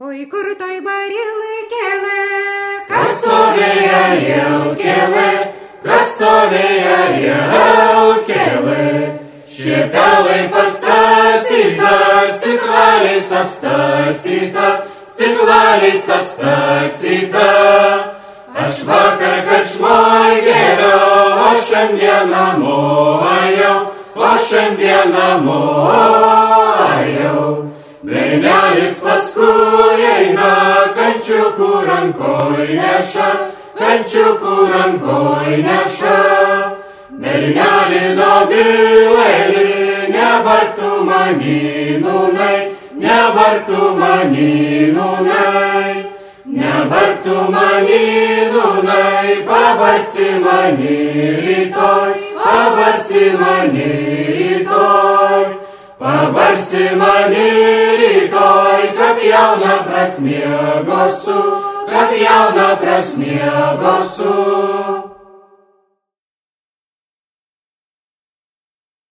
Oi, kur tai barilai kėlė, kas stovėjo jau kėlė, kas stovėjo jau kėlė. Šiepelai pastatyta, stiklaliais apstatyta, stiklaliais apstatyta. Aš vakar karčmoj geriau, o šiandieną mojau, o šiandieną mojau. Bernelis paskui eina, kančiukų rankoj neša, kančiukų rankoj neša. Berneli dobilėli, nebartų mani nūnai, nebartų mani nūnai. Nebartų mani nūnai, pabarsi mani rytoj, pabarsi mani rytoj. Pabarsi mani rytoj, kad jauna prasmiegosiu, kad jauna prasmiegosiu.